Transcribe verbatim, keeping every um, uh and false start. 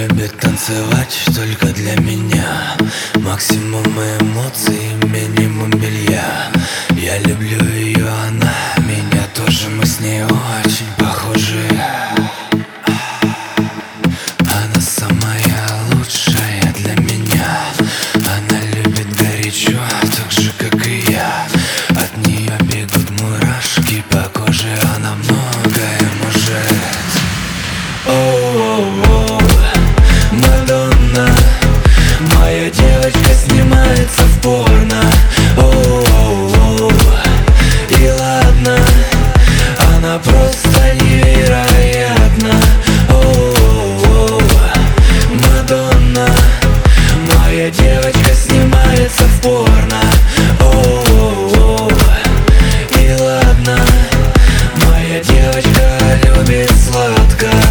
любит танцевать только для меня. Максимум эмоций, минимум белья. Я люблю ее, она меня тоже. Мы с ней очень похожи. Она самая лучшая для меня. Она любит горячо, так же как и я. От нее бегут мурашки по коже. Она многое может. Оу-оу-оу, Мадонна, моя девочка снимается в порно. Оу-оу-оу, и ладно, она просто невероятна. Оу-оу-оу, Мадонна, моя девочка снимается в порно. Оу-оу-оу, и ладно, моя девочка любит сладко.